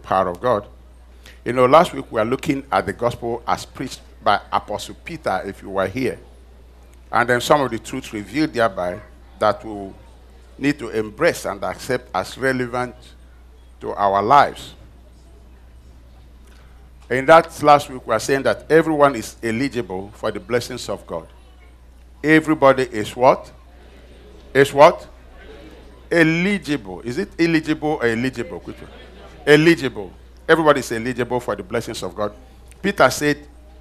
power of God. You know, last week we were looking at the gospel as preached by Apostle Peter, if you were here. And then some of the truths revealed thereby that we need to embrace and accept as relevant to our lives. In that last week, we were saying that everyone is eligible for the blessings of God. Everybody is what? Is what? Eligible. Is it eligible or eligible? Eligible. Everybody is eligible for the blessings of God. Peter said,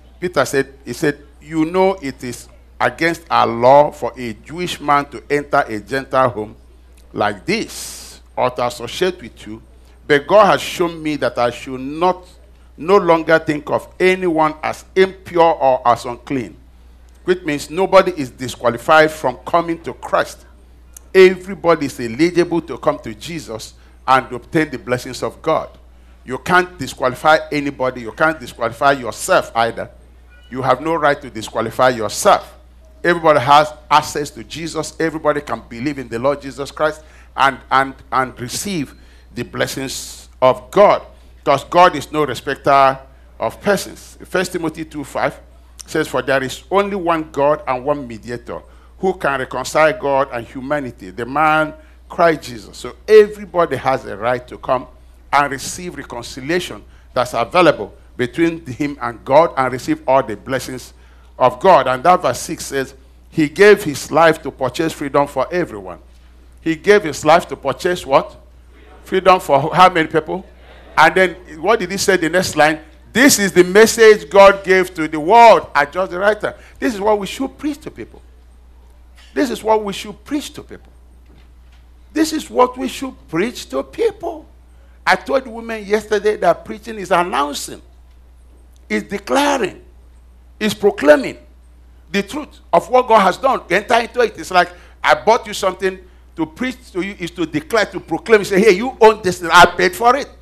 you know it is against our law for a Jewish man to enter a Gentile home like this or to associate with you, but God has shown me that I should no longer think of anyone as impure or as unclean, which means nobody is disqualified from coming to Christ. Everybody is eligible to come to Jesus and obtain the blessings of God. You can't disqualify anybody. You can't disqualify yourself either. You have no right to disqualify yourself. Everybody has access to Jesus. Everybody can believe in the Lord Jesus Christ and receive the blessings of God. Because God is no respecter of persons. 1 Timothy 2:5 says, for there is only one God and one mediator who can reconcile God and humanity, the man Christ Jesus. So everybody has a right to come and receive reconciliation that's available between him and God and receive all the blessings of God. And that verse 6 says, he gave his life to purchase freedom for everyone. He gave his life to purchase what? Freedom for how many people? And then what did he say the next line? This is the message God gave to the world. I just the writer. This is what we should preach to people. This is what we should preach to people. This is what we should preach to people. I told the women yesterday that preaching is announcing, is declaring, is proclaiming the truth of what God has done. Enter into it. It's like I bought you something. To preach to you is to declare, to proclaim. You say, hey, you own this thing. I paid for it.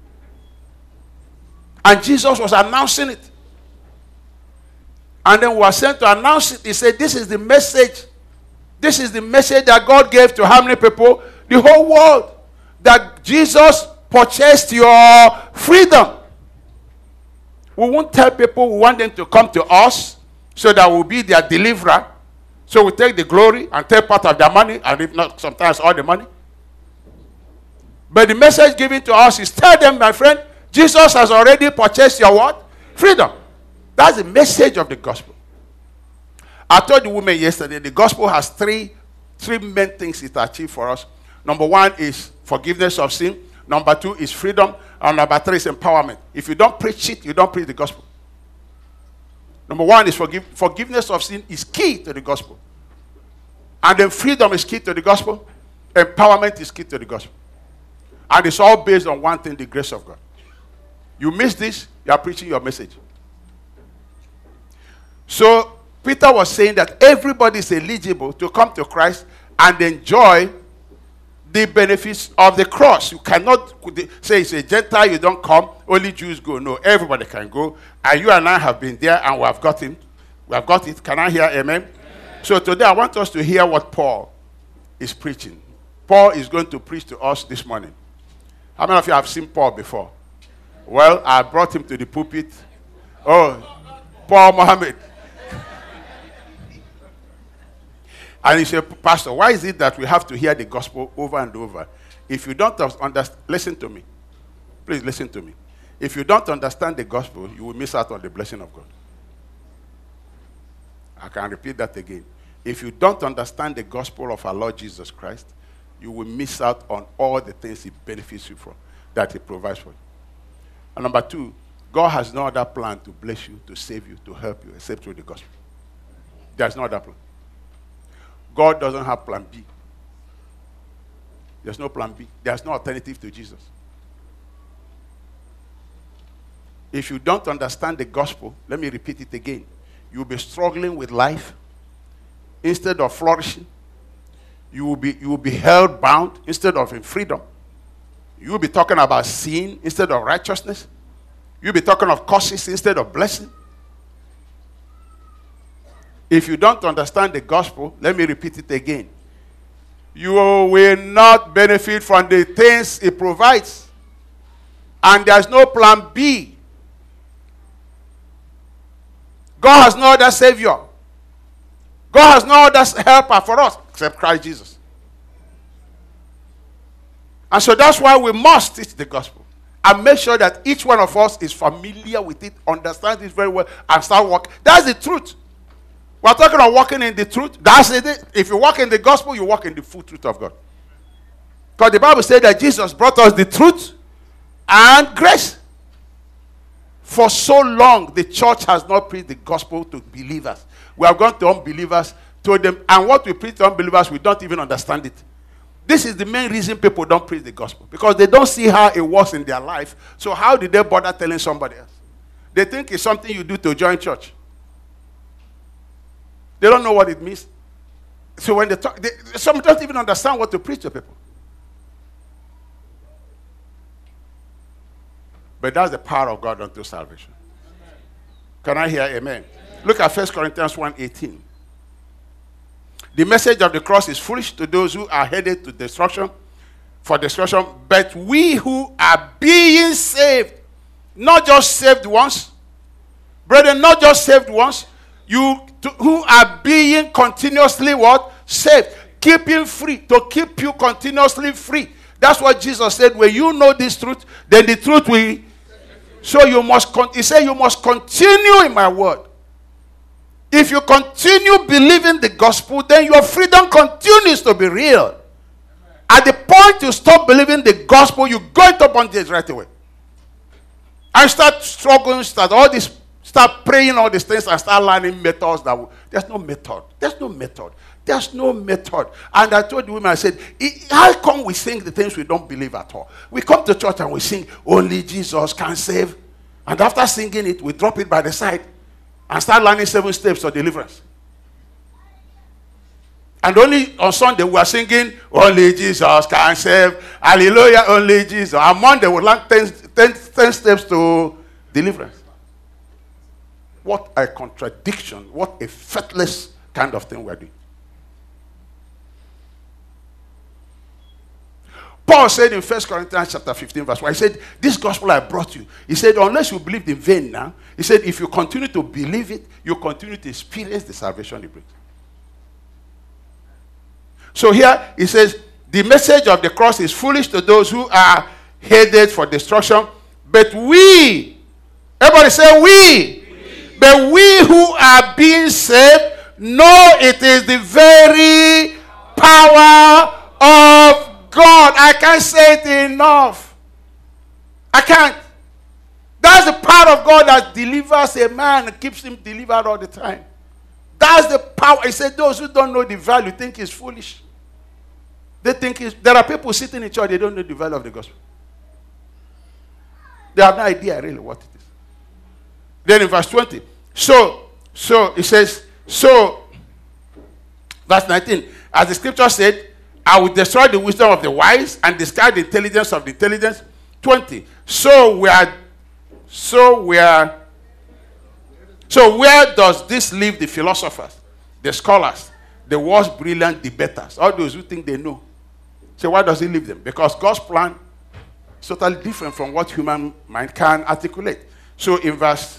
And Jesus was announcing it. And then we were sent to announce it. He said, this is the message. This is the message that God gave to how many people? The whole world. That Jesus purchased your freedom. We won't tell people we want them to come to us so that we'll be their deliverer. So we take the glory and take part of their money, and if not, sometimes all the money. But the message given to us is, tell them, my friend, Jesus has already purchased your what? Freedom. That's the message of the gospel. I told the women yesterday, the gospel has three main things it achieves for us. Number one is forgiveness of sin. Number two is freedom. And number three is empowerment. If you don't preach it, you don't preach the gospel. Number one is forgiveness of sin is key to the gospel. And then freedom is key to the gospel. Empowerment is key to the gospel. And it's all based on one thing, the grace of God. You miss this, you are preaching your message. So Peter was saying that everybody is eligible to come to Christ and enjoy the benefits of the cross. You cannot say it's a Gentile, you don't come, only Jews go. No, everybody can go. And you and I have been there and we have got it. We have got it. Can I hear amen? Amen? So today I want us to hear what Paul is preaching. Paul is going to preach to us this morning. How many of you have seen Paul before? Well, I brought him to the pulpit. Oh, Paul Mohammed. And he said, Pastor, why is it that we have to hear the gospel over and over? If you don't understand, listen to me. Please listen to me. If you don't understand the gospel, you will miss out on the blessing of God. I can repeat that again. If you don't understand the gospel of our Lord Jesus Christ, you will miss out on all the things he benefits you from, that he provides for you. And number two, God has no other plan to bless you, to save you, to help you, except through the gospel. There's no other plan. God doesn't have plan B. There's no plan B. There's no alternative to Jesus. If you don't understand the gospel, let me repeat it again. You'll be struggling with life. Instead of flourishing, you will be held bound instead of in freedom. You will be talking about sin instead of righteousness. You'll be talking of curses instead of blessing. If you don't understand the gospel, let me repeat it again. You will not benefit from the things it provides. And there's no plan B. God has no other Savior. God has no other helper for us except Christ Jesus. And so that's why we must teach the gospel. And make sure that each one of us is familiar with it, understands it very well, and start walking. That's the truth. We're talking about walking in the truth. That's it. If you walk in the gospel, you walk in the full truth of God. Because the Bible said that Jesus brought us the truth and grace. For so long, the church has not preached the gospel to believers. We have gone to unbelievers, told them, and what we preach to unbelievers, we don't even understand it. This is the main reason people don't preach the gospel. Because they don't see how it works in their life. So how did they bother telling somebody else? They think it's something you do to join church. They don't know what it means. So when they talk, some don't even understand what to preach to people. But that's the power of God unto salvation. Amen. Can I hear amen? Amen. Look at 1 Corinthians 1:18. The message of the cross is foolish to those who are headed to destruction, for destruction. But we who are being saved, not just saved once, brethren, not just saved once, who are being continuously what? Saved. Keeping free, to keep you continuously free. That's what Jesus said. When you know this truth, then the truth will. So you must, he said, you must continue in my word. If you continue believing the gospel, then your freedom continues to be real. At the point you stop believing the gospel, you go into bondage right away. And start struggling, start praying all these things and start learning methods there's no method. There's no method. There's no method. And I told the women, I said, how come we sing the things we don't believe at all? We come to church and we sing, only Jesus can save. And after singing it, we drop it by the side and start learning 7 steps of deliverance. And only on Sunday we are singing, only Jesus can save. Hallelujah, only Jesus. On Monday we learn 10 steps to deliverance. What a contradiction. What a faithless kind of thing we're doing. Paul said in 1 Corinthians chapter 15 verse 1, he said, this gospel I brought you. He said, unless you believed in vain now, he said, if you continue to believe it, you continue to experience the salvation it brings. So here, he says, the message of the cross is foolish to those who are headed for destruction, but we, everybody say we. But we who are being saved know it is the very power of God. I can't say it enough. I can't. That's the power of God that delivers a man and keeps him delivered all the time. That's the power. He said those who don't know the value think it's foolish. They think there are people sitting in church, they don't know the value of the gospel. They have no idea really what it is. Then in verse 20, so it says, verse 19, as the scripture said, I will destroy the wisdom of the wise and discard the intelligence of the intelligent. 20. So where does this leave the philosophers, the scholars, the world's brilliant debaters, all those who think they know? So why does it leave them? Because God's plan is totally different from what human mind can articulate. So in verse,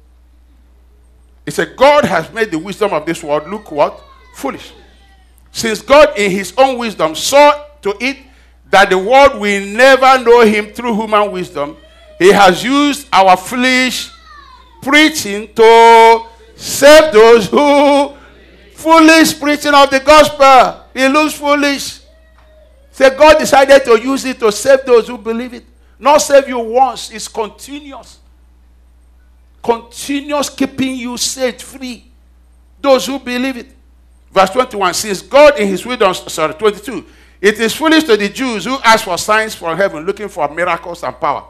it said, God has made the wisdom of this world look what? Foolish. Since God in his own wisdom saw to it that the world will never know him through human wisdom, he has used our foolish preaching to save those who foolish preaching of the gospel. It looks foolish. So God decided to use it to save those who believe it. Not save you once. It's continuous. Continuous keeping you set free. Those who believe it. Verse 21, since God in his wisdom, 22, it is foolish to the Jews who ask for signs from heaven, looking for miracles and power.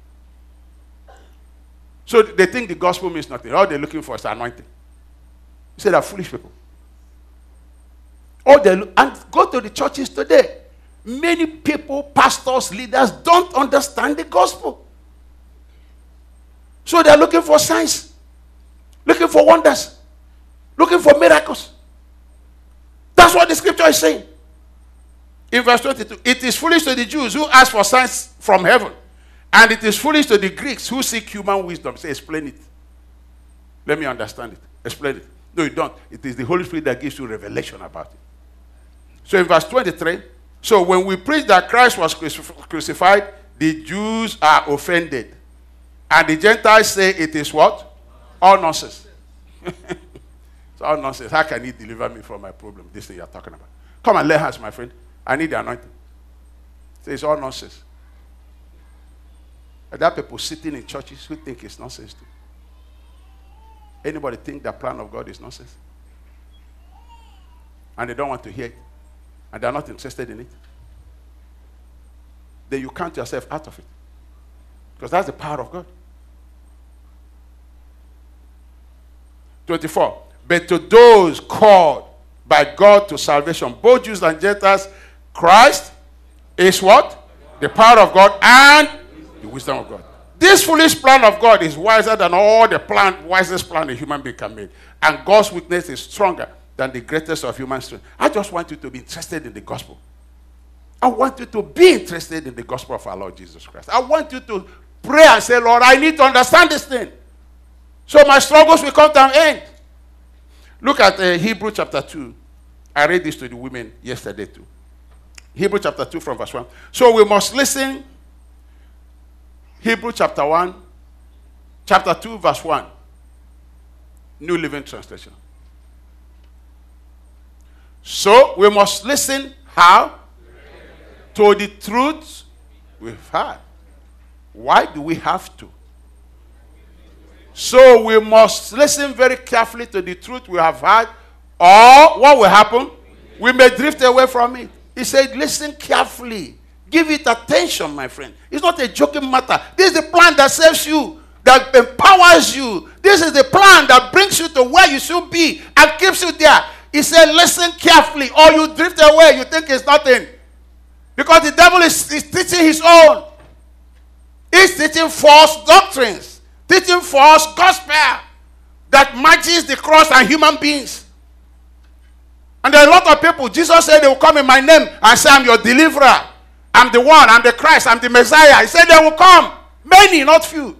So they think the gospel means nothing. All they're looking for is anointing. You say they're foolish people. And go to the churches today. Many people, pastors, leaders, don't understand the gospel. So they're looking for signs, looking for wonders, looking for miracles. That's what the scripture is saying. In verse 22, it is foolish to the Jews who ask for signs from heaven. And it is foolish to the Greeks who seek human wisdom. Say, explain it. Let me understand it. Explain it. No, you don't. It is the Holy Spirit that gives you revelation about it. So in verse 23, so when we preach that Christ was crucified, the Jews are offended. And the Gentiles say it is what? All nonsense. It's all nonsense. How can he deliver me from my problem? This thing you're talking about. Come and lay hands, my friend. I need the anointing. Say it's all nonsense. And there are people sitting in churches who think it's nonsense too. Anybody think the plan of God is nonsense? And they don't want to hear it. And they're not interested in it. Then you count yourself out of it. Because that's the power of God. 24. But to those called by God to salvation, both Jews and Gentiles, Christ is what? The power of God and the wisdom of God. This foolish plan of God is wiser than all the wisest plan a human being can make. And God's weakness is stronger than the greatest of human strength. I just want you to be interested in the gospel. I want you to be interested in the gospel of our Lord Jesus Christ. I want you to pray and say, Lord, I need to understand this thing. So my struggles will come to an end. Look at Hebrew chapter 2. I read this to the women yesterday too. Hebrew chapter 2 from verse 1. So we must listen. Hebrew chapter 1, chapter 2, verse 1. New Living Translation. So we must listen how? To the truth we've heard. Why do we have to? So we must listen very carefully to the truth we have heard, or what will happen? We may drift away from it. He said, listen carefully. Give it attention, my friend. It's not a joking matter. This is the plan that saves you, that empowers you. This is the plan that brings you to where you should be and keeps you there. He said, listen carefully, or you drift away. You think it's nothing. Because the devil is teaching his own. He's teaching false doctrines, teaching false gospel that matches the cross and human beings. And there are a lot of people, Jesus said they will come in my name and say, I'm your deliverer. I'm the one, I'm the Christ, I'm the Messiah. He said they will come. Many, not few.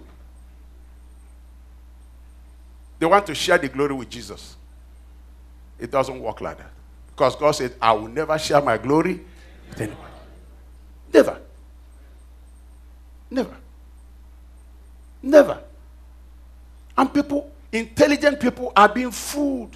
They want to share the glory with Jesus. It doesn't work like that. Because God said, I will never share my glory with anyone. Never. Never. Never. And people, intelligent people are being fooled.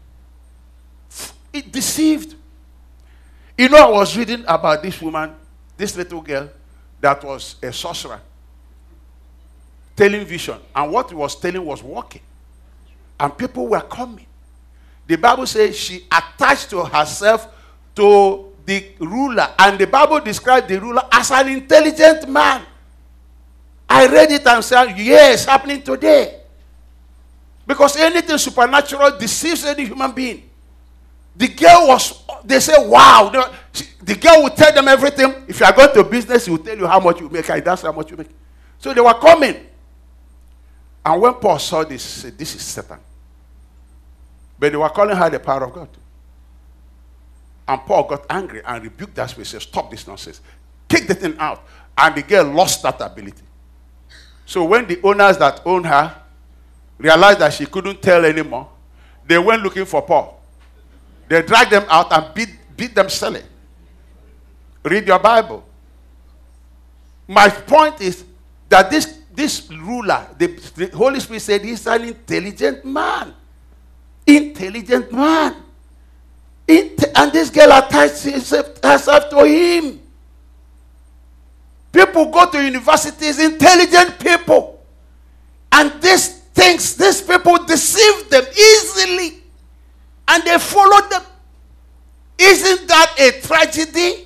Deceived. You know, I was reading about this woman, this little girl that was a sorcerer, telling vision. And what he was telling was working. And people were coming. The Bible says she attached to herself to the ruler. And the Bible described the ruler as an intelligent man. I read it and said, yes, happening today. Because anything supernatural deceives any human being. The girl was, they say, wow. The girl will tell them everything. If you are going to business, he will tell you how much you make. And that's how much you make. So they were coming. And when Paul saw this, he said, this is Satan. But they were calling her the power of God. And Paul got angry and rebuked that spirit. He said, stop this nonsense. Kick the thing out. And the girl lost that ability. So when the owners that owned her realized that she couldn't tell anymore, they went looking for Paul. They dragged them out and beat them silly. Read your Bible. My point is that this ruler, the Holy Spirit said he's an intelligent man. Intelligent man. And this girl attached herself to him. People go to universities, intelligent people. And these people deceive them easily. And they follow them. Isn't that a tragedy?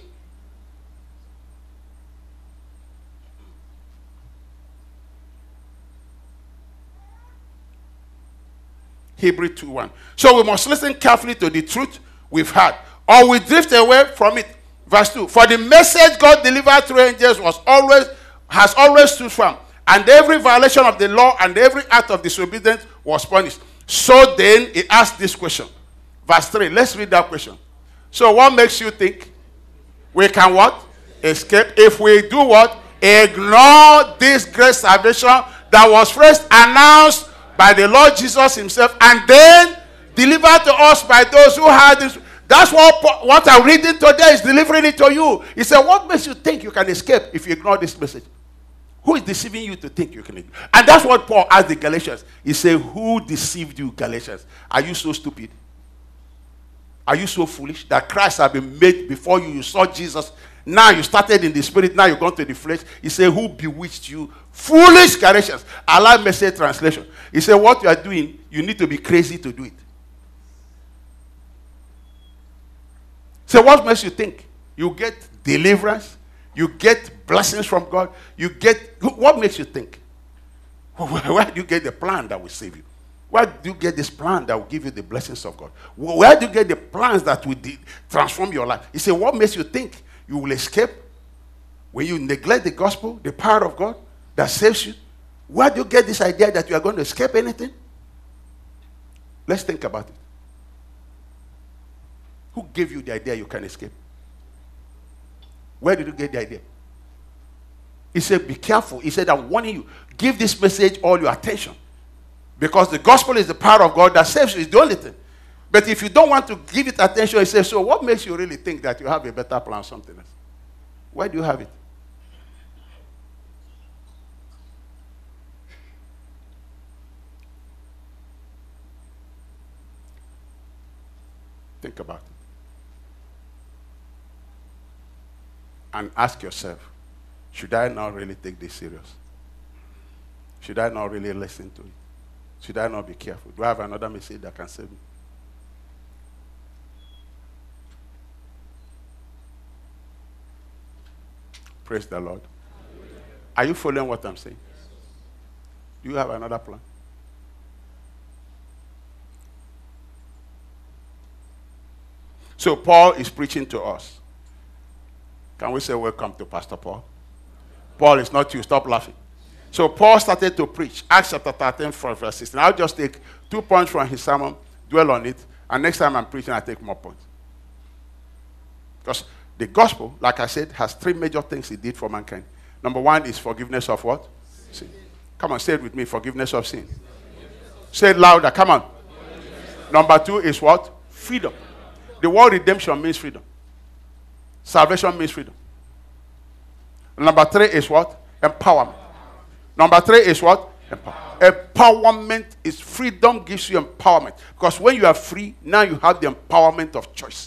Hebrews 2:1. So we must listen carefully to the truth we've heard, or we drift away from it. Verse 2. For the message God delivered through angels has always stood firm, and every violation of the law and every act of disobedience was punished. So then he asked this question. Verse 3. Let's read that question. So what makes you think we can what? Escape if we do what? ignore this great salvation that was first announced by the Lord Jesus himself and then delivered to us by those who had this. That's what I'm reading today is delivering it to you. He said, what makes you think you can escape if you ignore this message? Who is deceiving you to think you can ignore? And that's what Paul asked the Galatians. He said, who deceived you, Galatians? Are you so stupid? Are you so foolish that Christ has been made before you? You saw Jesus. Now you started in the spirit. Now you're going to the flesh. He said, who bewitched you? Foolish Galatians. Allow message translation. He said, what you are doing, you need to be crazy to do it. So what makes you think you get deliverance? You get blessings from God? What makes you think? Where do you get the plan that will save you? Where do you get this plan that will give you the blessings of God? Where do you get the plans that will transform your life? He said, what makes you think you will escape when you neglect the gospel, the power of God that saves you? Where do you get this idea that you are going to escape anything? Let's think about it. Who gave you the idea you can escape? Where did you get the idea? He said, be careful. He said, I'm warning you. Give this message all your attention. Because the gospel is the power of God that saves you. It's the only thing. But if you don't want to give it attention, he says, so what makes you really think that you have a better plan or something else? Where do you have it? Think about it. And ask yourself, should I not really take this serious? Should I not really listen to it? Should I not be careful? Do I have another message that can save me? Praise the Lord. Are you following what I'm saying? Do you have another plan? So Paul is preaching to us. Can we say welcome to Pastor Paul? Paul is not you. Stop laughing. So Paul started to preach. Acts chapter 13 from verse 16. I'll just take 2 points from his sermon, dwell on it, and next time I'm preaching, I take more points. Because the gospel, like I said, has 3 major things it did for mankind. Number 1 is forgiveness of what? Sin. Come on, say it with me, forgiveness of sin. Say it louder, come on. Number 2 is what? Freedom. The word redemption means freedom. Salvation means freedom. Number 3 is what? Empowerment. Number 3 is what? Empowerment is freedom gives you empowerment. Because when you are free, now you have the empowerment of choice.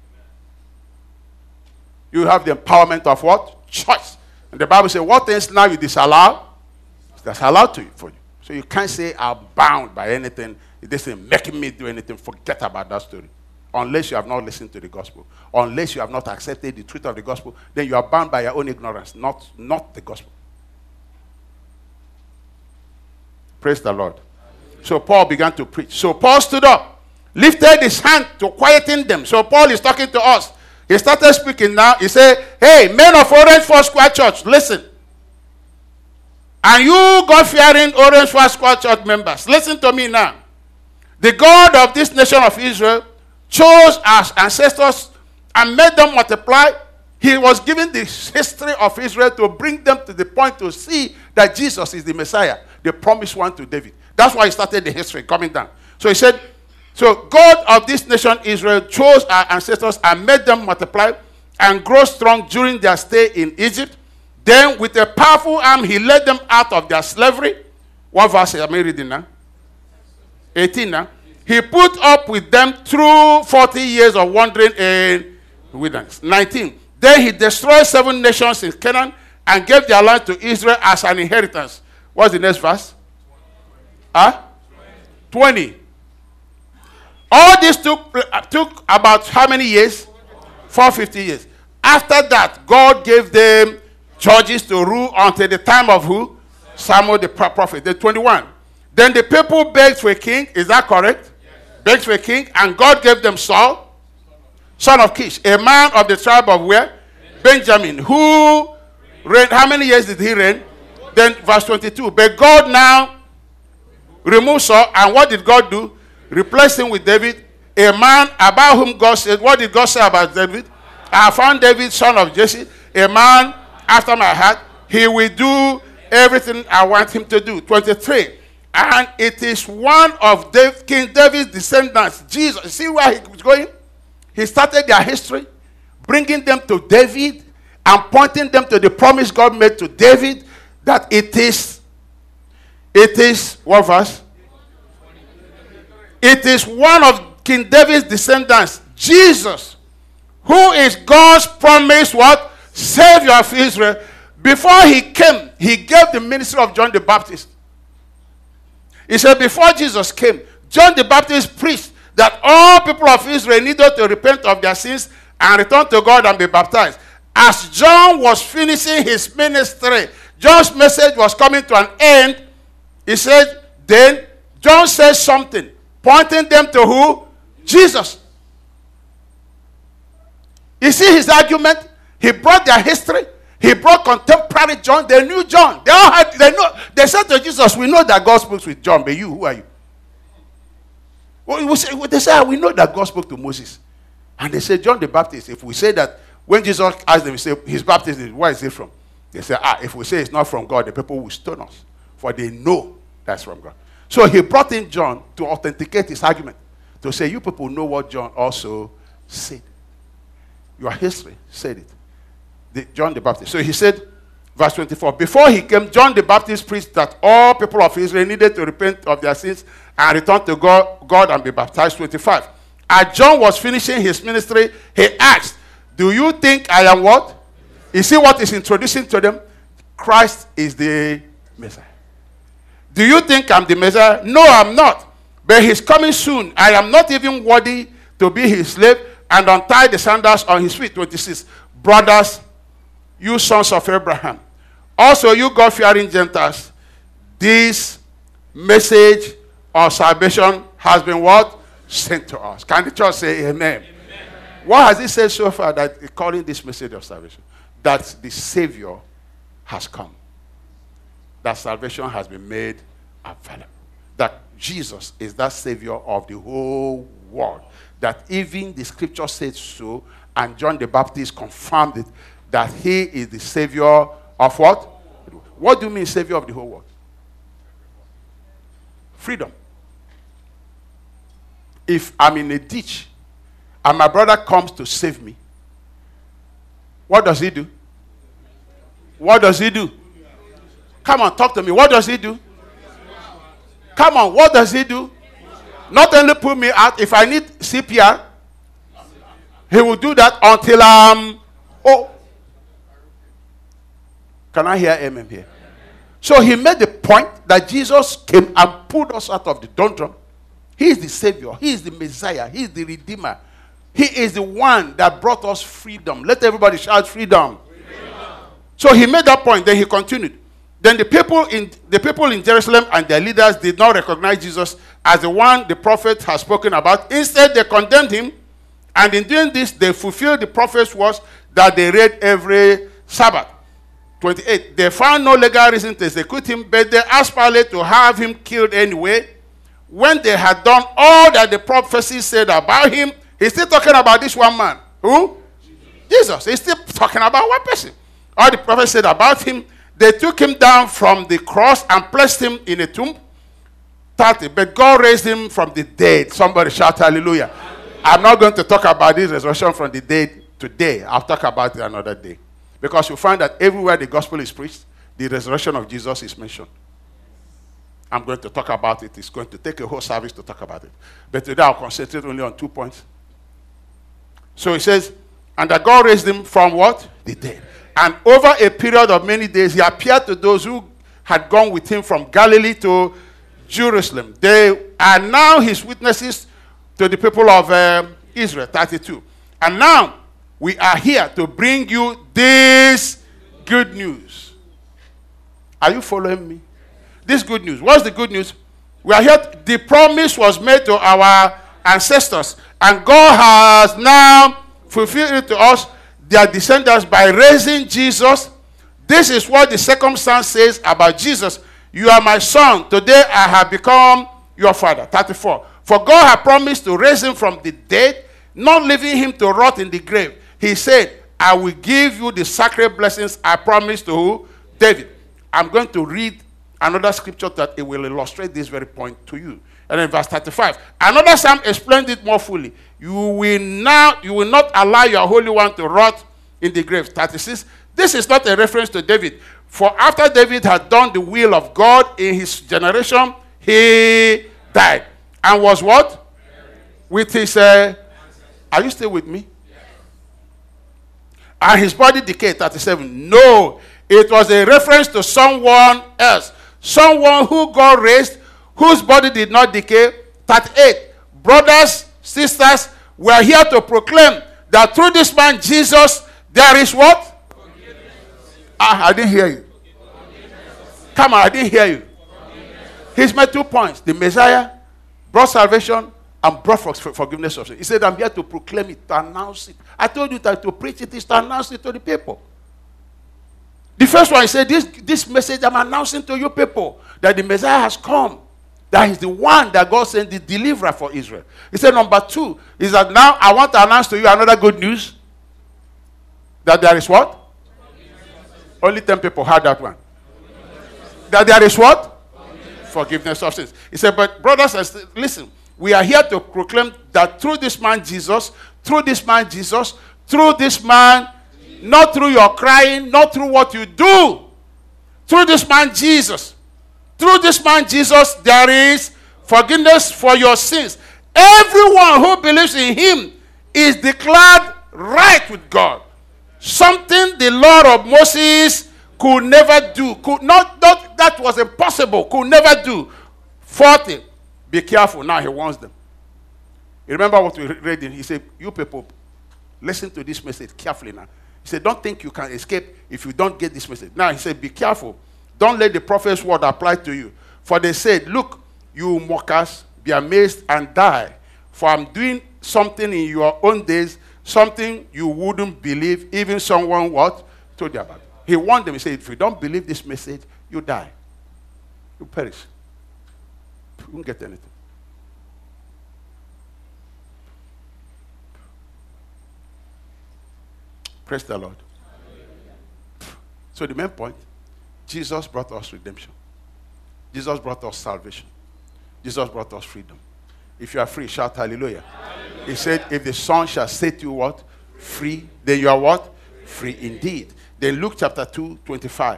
You have the empowerment of what? Choice. And the Bible says, what things now you disallow, that's allowed to you for you. So you can't say, I'm bound by anything. It isn't making me do anything. Forget about that story. Unless you have not listened to the gospel. Unless you have not accepted the truth of the gospel, then you are bound by your own ignorance, not the gospel. Praise the Lord. So Paul began to preach. So Paul stood up, lifted his hand to quieten them. So Paul is talking to us. He started speaking now. He said, hey, men of Orange Foursquare Church, listen. And you God-fearing Orange Foursquare Church members, listen to me now. The God of this nation of Israel chose our ancestors and made them multiply. He was giving the history of Israel to bring them to the point to see that Jesus is the Messiah, the promised one to David. That's why he started the history coming down. So he said, so God of this nation Israel chose our ancestors and made them multiply and grow strong during their stay in Egypt. Then with a powerful arm he led them out of their slavery. What verse am I reading now? 18 now. He put up with them through 40 years of wandering in wilderness. 19. Then he destroyed 7 nations in Canaan and gave their land to Israel as an inheritance. What's the next verse? 20. All this took about how many years? 450 years. After that, God gave them judges to rule until the time of who? Samuel the prophet. The 21. Then the people begged for a king. Is that correct? Begged for a king, and God gave them Saul, son of Kish, a man of the tribe of where? Benjamin, who reigned. How many years did he reign? Then verse 22. But God now removed Saul, and what did God do? Replace him with David, a man about whom God said, what did God say about David? I found David, son of Jesse, a man after my heart. He will do everything I want him to do. 23. And it is one of King David's descendants, Jesus. See where he was going? He started their history, bringing them to David and pointing them to the promise God made to David that it is, what verse? It is one of King David's descendants, Jesus, who is God's promised what? Savior of Israel. Before he came, he gave the ministry of John the Baptist. He said before Jesus came, John the Baptist preached that all people of Israel needed to repent of their sins and return to God and be baptized. As John was finishing his ministry, John's message was coming to an end. He said, then John said something, pointing them to who? Jesus. You see his argument? He brought their history. He brought contemporary John. They knew John. They said to Jesus, we know that God speaks with John, but you, who are you? Well, they said, we know that God spoke to Moses. And they said, John the Baptist. If we say that, when Jesus asked them, he said, his baptism, where is it from? They said, if we say it's not from God, the people will stone us. For they know that's from God. So he brought in John to authenticate his argument. To say, you people know what John also said. Your history said it. John the Baptist. So he said, verse 24, before he came, John the Baptist preached that all people of Israel needed to repent of their sins and return to God and be baptized. 25. As John was finishing his ministry, he asked, do you think I am what? You see what he's introducing to them? Christ is the Messiah. Do you think I'm the Messiah? No, I'm not. But he's coming soon. I am not even worthy to be his slave, and untie the sandals on his feet. 26. Brothers, you sons of Abraham, also you God-fearing Gentiles, this message of salvation has been what? Sent to us. Can the church say amen? Amen. What has it said so far that calling this message of salvation? That the Savior has come. That salvation has been made available. That Jesus is that Savior of the whole world. That even the scripture said so, and John the Baptist confirmed it, that he is the Savior of what? What do you mean Savior of the whole world? Freedom. If I'm in a ditch and my brother comes to save me, what does he do? What does he do? Come on, talk to me. What does he do? Come on, what does he do? Not only pull me out, if I need CPR, he will do that until I'm... Can I hear amen here? So he made the point that Jesus came and pulled us out of the dungeon. He is the Savior. He is the Messiah. He is the Redeemer. He is the one that brought us freedom. Let everybody shout freedom. So he made that point. Then he continued. Then the people in Jerusalem and their leaders did not recognize Jesus as the one the prophet has spoken about. Instead, they condemned him. And in doing this, they fulfilled the prophet's words that they read every Sabbath. 28. They found no legal reason to execute him, but they asked Pilate to have him killed anyway. When they had done all that the prophecy said about him, he's still talking about this one man. Who? Jesus. He's still talking about one person. All the prophets said about him. They took him down from the cross and placed him in a tomb. 30. But God raised him from the dead. Somebody shout hallelujah. I'm not going to talk about this resurrection from the dead today. I'll talk about it another day. Because you'll find that everywhere the gospel is preached, the resurrection of Jesus is mentioned. I'm going to talk about it. It's going to take a whole service to talk about it. But today I'll concentrate only on 2 points. So it says, and that God raised him from what? The dead. And over a period of many days, he appeared to those who had gone with him from Galilee to Jerusalem. They are now his witnesses to the people of Israel. 32. And now we are here to bring you this good news. Are you following me? This good news. What's the good news? We are here. The promise was made to our ancestors, and God has now fulfilled it to us, their descendants, by raising Jesus. This is what the circumstance says about Jesus. You are my son. Today I have become your father. 34. For God had promised to raise him from the dead, not leaving him to rot in the grave. He said, I will give you the sacred blessings I promised to who? David. I'm going to read another scripture that it will illustrate this very point to you. And in verse 35, another psalm explained it more fully. You will not allow your Holy One to rot in the grave. 36, this is not a reference to David. For after David had done the will of God in his generation, he died. And was what? With his, are you still with me? And his body decayed. 37, no, it was a reference to someone else. Someone who God raised, whose body did not decay. 38, brothers, sisters, we are here to proclaim that through this man Jesus, there is what? I didn't hear you. Come on, I didn't hear you. He's made 2 points. The Messiah brought salvation and brought forgiveness of sin. He said, I'm here to proclaim it, to announce it. I told you that to preach it is to announce it to the people. The first one, he said, this message I'm announcing to you people, that the Messiah has come. That is the one that God sent, the deliverer for Israel. He said, number 2, is that now I want to announce to you another good news. That there is what? Only 10 people heard that one. That there is what? Forgiveness of sins. He said, but brothers and sisters, listen, we are here to proclaim that through this man Jesus, not through your crying, not through what you do, through this man Jesus, there is forgiveness for your sins. Everyone who believes in him is declared right with God. Something the law of Moses could never do. That was impossible. Could never do. 40. Be careful. Now he warns them. You remember what we read in? He said, you people, listen to this message carefully now. He said, don't think you can escape if you don't get this message. Now he said, be careful. Don't let the prophet's word apply to you. For they said, look, you mockers, be amazed and die. For I'm doing something in your own days, something you wouldn't believe, even someone what? Told you about it. He warned them, he said, if you don't believe this message, you die. You perish. You won't get anything. Praise the Lord. So the main point, Jesus brought us redemption. Jesus brought us salvation. Jesus brought us freedom. If you are free, shout hallelujah. Hallelujah. He said, if the Son shall set you what? Free, then you are what? Free indeed. Then Luke chapter 2, 25.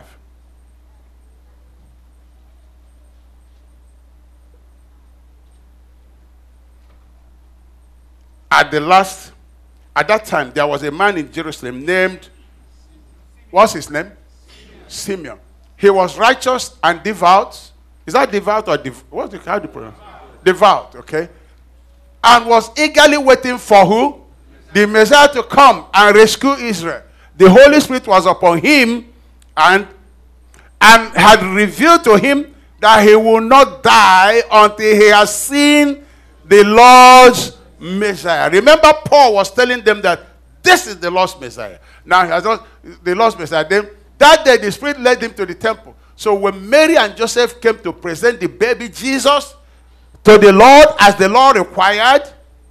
At that time, there was a man in Jerusalem named, what's his name? Simeon. He was righteous and devout. Is that devout or how do you pronounce? Devout, okay. And was eagerly waiting for who? The Messiah to come and rescue Israel. The Holy Spirit was upon him and had revealed to him that he will not die until he has seen the Lord's Messiah. Remember, Paul was telling them that this is the Lord's Messiah. Now he has not the Lord's Messiah. Then that day the Spirit led him to the temple. So when Mary and Joseph came to present the baby Jesus to the Lord as the Lord required,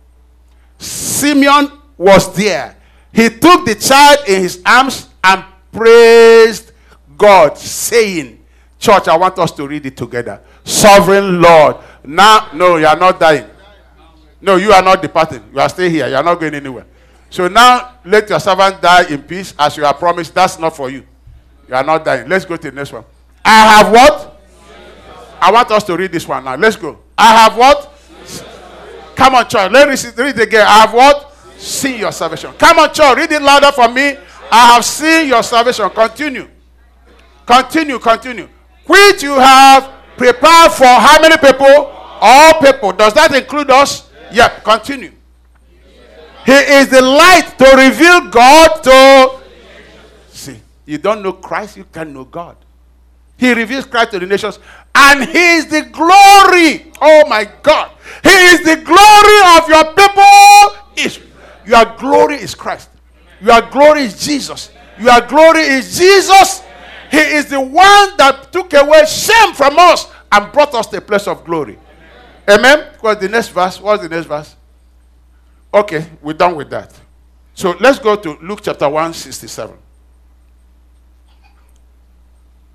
Simeon was there. He took the child in his arms and praised God, saying, church, I want us to read it together. Sovereign Lord. Now, no, you are not dying. No, you are not departing. You are still here. You are not going anywhere. So now, let your servant die in peace as you have promised. That's not for you. You are not dying. Let's go to the next one. I have what? I want us to read this one now. Let's go. I have what? Come on, church. Let's read it again. I have what? Seen your salvation. Come on, church. Read it louder for me. I have seen your salvation. Continue. Continue. Which you have prepared for how many people? All people. Does that include us? Yep. Continue. He is the light to reveal God to... See, you don't know Christ, you can know God. He reveals Christ to the nations. And he is the glory. Oh my God. He is the glory of your people. Your glory is Christ. Your glory is Jesus. Your glory is Jesus. He is the one that took away shame from us and brought us to a place of glory. Amen? What's the next verse? What's the next verse? Okay, we're done with that. So let's go to Luke chapter 1, 67.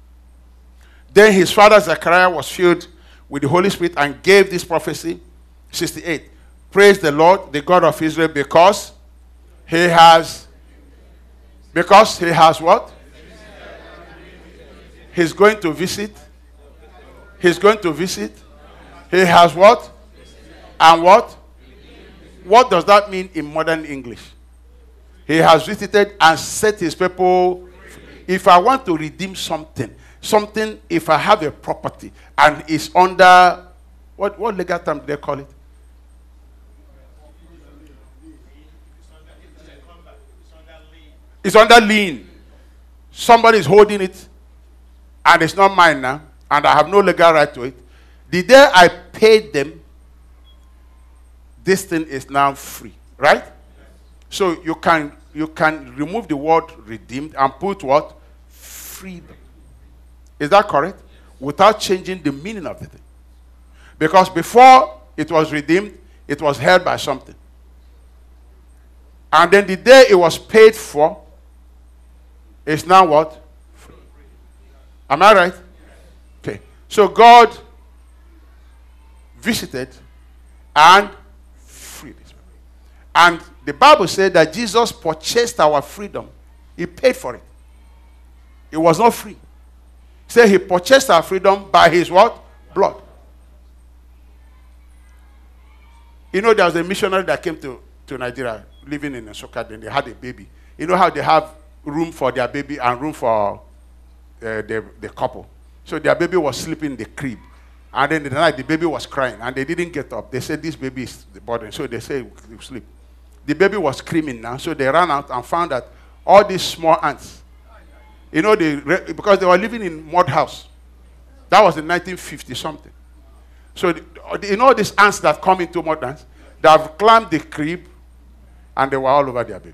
Then his father Zechariah was filled with the Holy Spirit and gave this prophecy. 68. Praise the Lord, the God of Israel, because he has what? He's going to visit. He's going to visit. He has what? And what? What does that mean in modern English? He has visited and set his people. If I want to redeem something, if I have a property and it's under, what legal term do they call it? It's under lien. Somebody is holding it and it's not mine now and I have no legal right to it. The day I paid them, this thing is now free, right? So you can remove the word redeemed and put what? Freedom. Is that correct? Without changing the meaning of the thing. Because before it was redeemed, it was held by something. And then the day it was paid for, it's now what? Free. Am I right? Okay. So God visited and freed his people. And the Bible said that Jesus purchased our freedom. He paid for it. It was not free. He said he purchased our freedom by his what? Blood. You know, there was a missionary that came to Nigeria, living in Nsukka, then they had a baby. You know how they have room for their baby and room for the couple. So their baby was sleeping in the crib. And then in the night, the baby was crying. And they didn't get up. They said, this baby is the burden. So they said, you sleep. The baby was screaming now. So they ran out and found that all these small ants, you know, because they were living in mud house. That was in 1950 something. So, you know these ants that come into mud house, they have climbed the crib and they were all over their baby.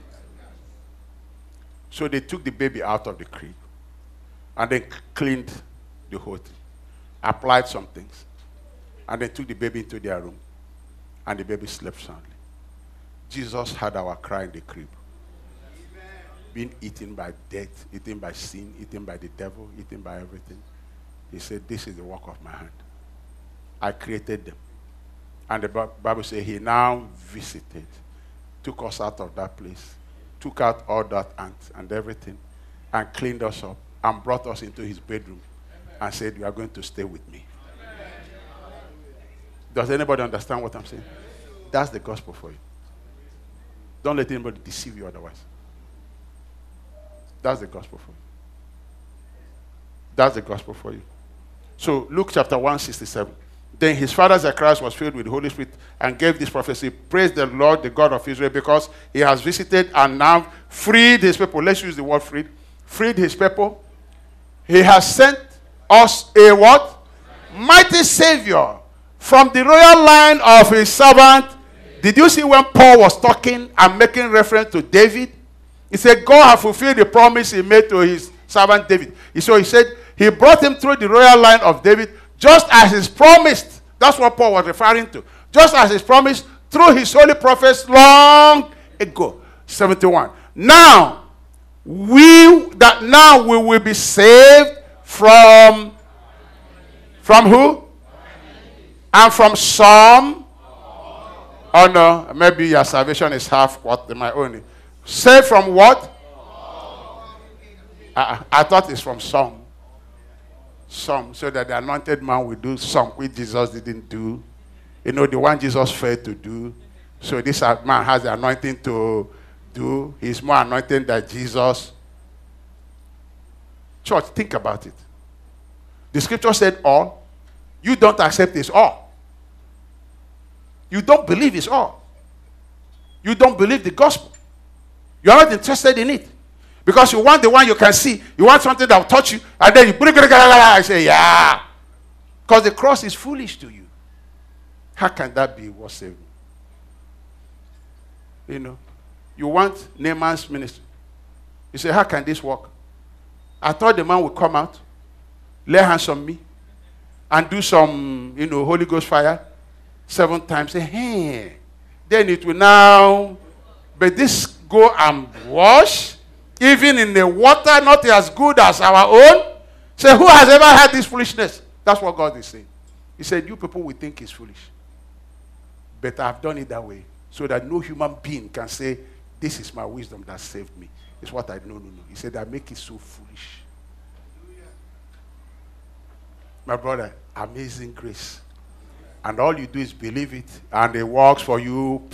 So they took the baby out of the crib and then cleaned the whole thing, applied some things, and then took the baby into their room and the baby slept soundly. Jesus had our cry in the crib. Being eaten by death, eaten by sin, eaten by the devil, eaten by everything. He said, this is the work of my hand. I created them. And the Bible says he now visited, took us out of that place, took out all that ant and everything, and cleaned us up, and brought us into his bedroom, and said, you are going to stay with me. Does anybody understand what I'm saying? That's the gospel for you. Don't let anybody deceive you otherwise. That's the gospel for you. That's the gospel for you. So Luke chapter 1:67. Then his father Zacharias was filled with the Holy Spirit and gave this prophecy. Praise the Lord, the God of Israel, because he has visited and now freed his people. Let's use the word freed. Freed his people. He has sent us a what? Mighty Savior from the royal line of his servant. Did you see when Paul was talking and making reference to David? He said, God has fulfilled the promise he made to his servant David. So he said, he brought him through the royal line of David, just as he's promised. That's what Paul was referring to. Just as he's promised through his holy prophets long ago. 71. Now we will be saved from who? And from some. Oh no, maybe your salvation is half what my own. Saved from what? I thought it's from some. Some, so that the anointed man will do some which Jesus didn't do. You know, the one Jesus failed to do. So this man has the anointing to do. He's more anointed than Jesus. Church, think about it. The scripture said all. You don't accept it's all. You don't believe it's all. You don't believe the gospel. You are not interested in it. Because you want the one you can see. You want something that will touch you. And then you put it. I say, yeah. Because the cross is foolish to you. How can that be what saved you? You know. You want Naaman's ministry. You say, how can this work? I thought the man would come out, lay hands on me, and do some, Holy Ghost fire 7 times. Say, hey. Then it will now, but this go and wash, even in the water not as good as our own. Say, who has ever had this foolishness? That's what God is saying. He said, you people will think it's foolish. But I've done it that way so that no human being can say, this is my wisdom that saved me. It's what I know. No. He said, I make it so foolish. My brother, amazing grace. And all you do is believe it, and it works for you.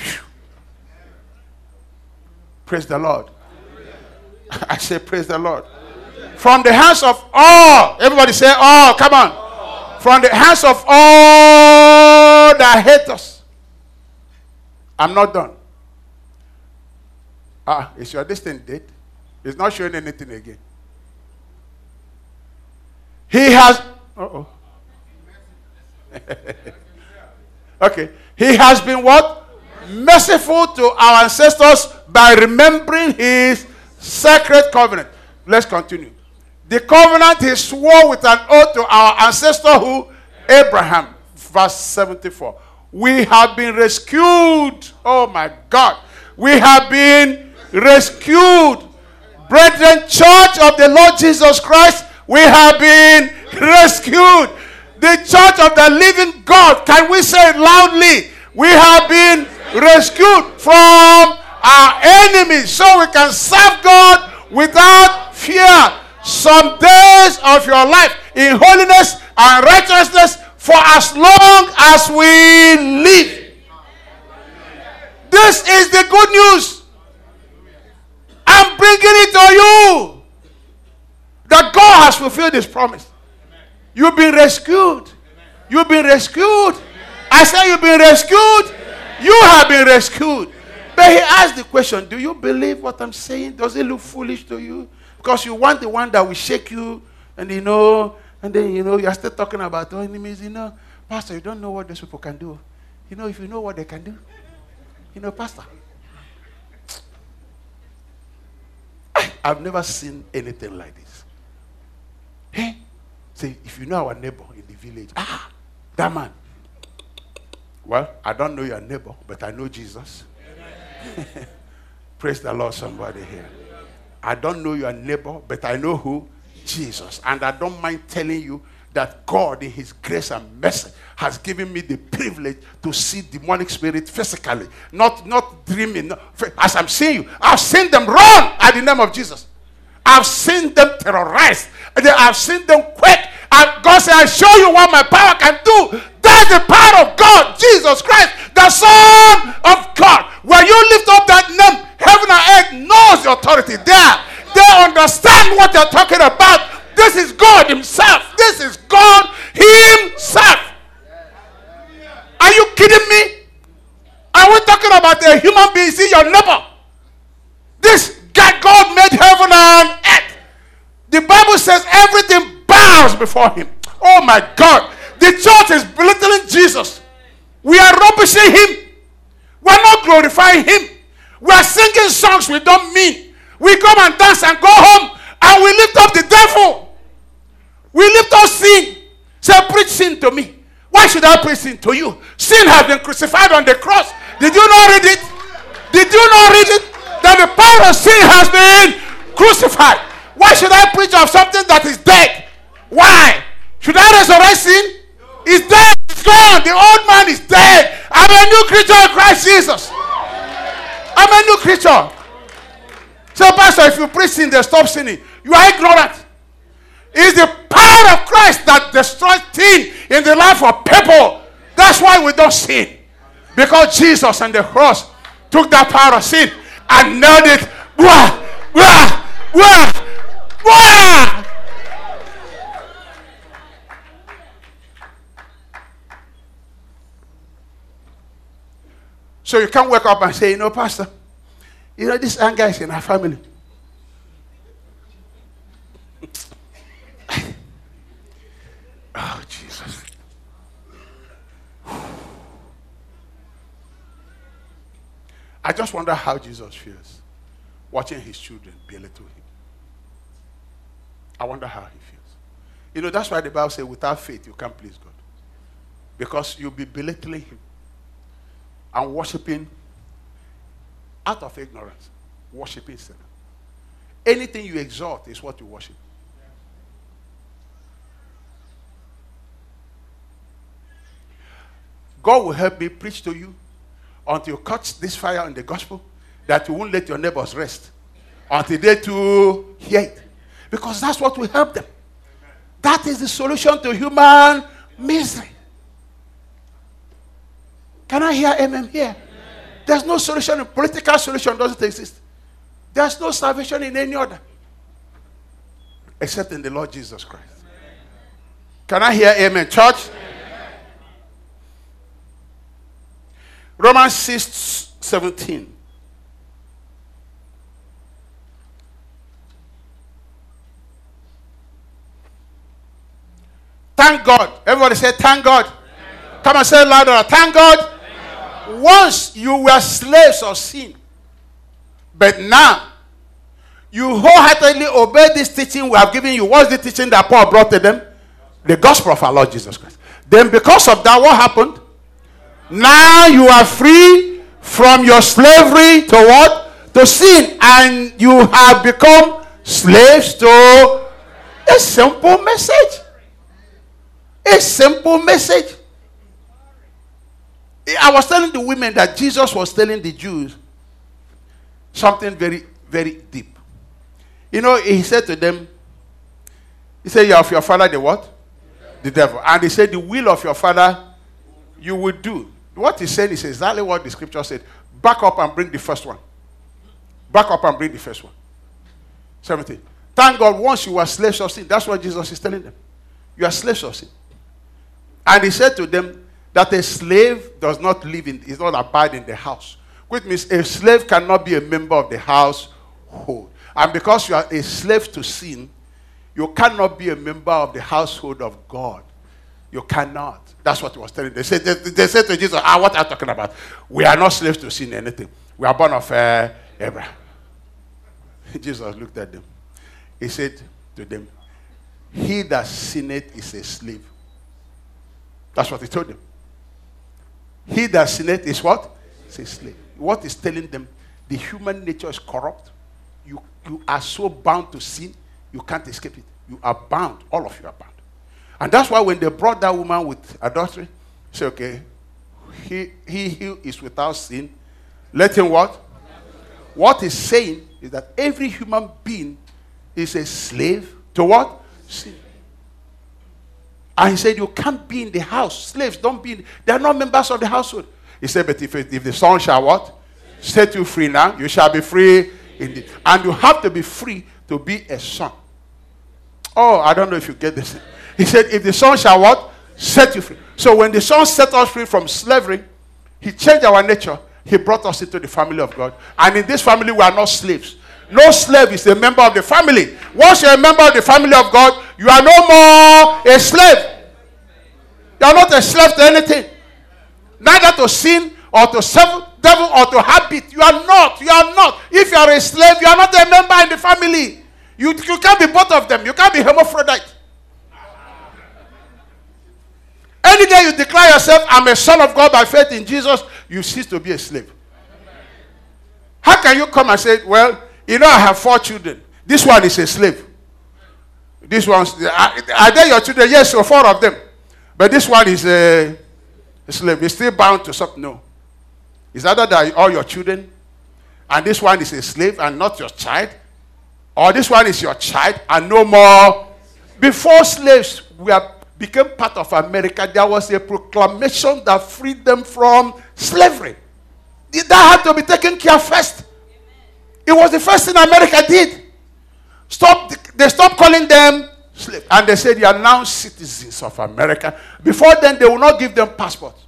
Praise the Lord. I say, praise the Lord. From the hands of all, everybody say, all, come on. From the hands of all that hate us. I'm not done. Is your destiny dead? It's not showing anything again. He has, okay. He has been what? Merciful to our ancestors by remembering his sacred covenant. Let's continue. The covenant he swore with an oath to our ancestor who? Abraham. Verse 74. We have been rescued. Oh my God. We have been rescued. Brethren, church of the Lord Jesus Christ, we have been rescued. The church of the living God, can we say it loudly? We have been rescued from our enemies so we can serve God without fear. Some days of your life in holiness and righteousness for as long as we live. This is the good news. I'm bringing it to you that God has fulfilled his promise. You've been rescued. You've been rescued. I say you've been rescued. You have been rescued. But he asked the question, do you believe what I'm saying? Does it look foolish to you? Because you want the one that will shake you, and and then you're still talking about enemies, Pastor, you don't know what those people can do. If you know what they can do, Pastor. I've never seen anything like this. Hey, say, if you know our neighbor in the village, that man. Well, I don't know your neighbor, but I know Jesus. Praise the Lord, somebody here. I don't know your neighbor, but I know who? Jesus. And I don't mind telling you that God, in his grace and mercy, has given me the privilege to see demonic spirit physically. Not dreaming. As I'm seeing you, I've seen them run at the name of Jesus. I've seen them terrorized. I've seen them quake. And God said, I show you what my power can do. That's the power of God, Jesus Christ, the Son of God. When you lift up that name, heaven and earth knows the authority there. They understand what they're talking about. This is God himself. This is God himself. Are you kidding me? Are we talking about a human being? See your neighbor. This God made heaven and earth. The Bible says everything bows before him. Oh my God. The church is belittling Jesus. We are rubbishing him. We are not glorifying him. We are singing songs we don't mean. We come and dance and go home, and we lift up the devil. We lift up sin. Say, preach sin to me. Why should I preach sin to you? Sin has been crucified on the cross. Did you not read it? Did you not read it? That the power of sin has been crucified. Why should I preach of something that is dead? Why? Should I resurrect sin? It's dead. It's gone. The old man is dead. I'm a new creature in Christ Jesus. I'm a new creature. So, Pastor, if you preach sin, they stop sinning. You are ignorant. It's the power of Christ that destroys sin in the life of people. That's why we don't sin. Because Jesus on the cross took that power of sin and nailed it. Wah, wah, wah, wah. So you can't wake up and say, Pastor, this anger is in our family. Oh, Jesus. I just wonder how Jesus feels watching his children belittle him. I wonder how he feels. That's why the Bible says without faith you can't please God. Because you'll be belittling him and worshiping out of ignorance, worshiping Satan. Anything you exalt is what you worship. God will help me preach to you until you catch this fire in the gospel that you won't let your neighbors rest until they too hear it. Because that's what will help them. That is the solution to human misery. Can I hear amen here? There's no solution. A political solution doesn't exist. There's no salvation in any other except in the Lord Jesus Christ. Can I hear amen, church? Romans 6:17. Thank God. Everybody say, thank God. Thank God. Come and say it louder. Thank God. Thank God. Once you were slaves of sin, but now you wholeheartedly obey this teaching we have given you. What's the teaching that Paul brought to them? The gospel of our Lord Jesus Christ. Then because of that, what happened? Now you are free from your slavery to what? To sin. And you have become slaves to a simple message. A simple message. I was telling the women that Jesus was telling the Jews something very, very deep. You know, he said to them, he said, you are of your father the what? The devil. And he said, the will of your father you will do. What he said is exactly what the scripture said. Back up and bring the first one. Back up and bring the first one. 17. Thank God, once you were slaves of sin. That's what Jesus is telling them. You are slaves of sin. And he said to them that a slave does not live in, is not abide in the house. Which means a slave cannot be a member of the household. And because you are a slave to sin, you cannot be a member of the household of God. You cannot. That's what he was telling them. They said to Jesus, what are you talking about? We are not slaves to sin anything. We are born of Abraham. Jesus looked at them. He said to them, he that sinneth is a slave. That's what he told them. He that sinneth is what? Is a slave. What is telling them? The human nature is corrupt. You are so bound to sin, you can't escape it. You are bound. All of you are bound. And that's why when they brought that woman with adultery, say, okay, he who is without sin, let him what? What he's saying is that every human being is a slave to what? Sin. And he said, you can't be in the house. Slaves don't be in, they are not members of the household. He said, but if the son shall what? Set you free now, you shall be free indeed. And you have to be free to be a son. Oh, I don't know if you get this. He said, if the son shall what? Set you free. So when the son set us free from slavery, he changed our nature. He brought us into the family of God. And in this family, we are not slaves. No slave is a member of the family. Once you're a member of the family of God, you are no more a slave. You are not a slave to anything. Neither to sin or to devil or to habit. You are not. You are not. If you are a slave, you are not a member in the family. You can't be both of them. You can't be hermaphrodite. Any day you declare yourself, I'm a son of God by faith in Jesus, you cease to be a slave. How can you come and say, well, you know, I have 4 children. This one is a slave. This one's, are they your children? Yes, so 4 of them. But this one is a slave. He's still bound to something. No. It's either that all your children, and this one is a slave and not your child, or this one is your child and no more. Before slaves became part of America, there was a proclamation that freed them from slavery. That had to be taken care of first. It was the first thing America did. They stopped calling them slaves. And they said, you are now citizens of America. Before then, they will not give them passports.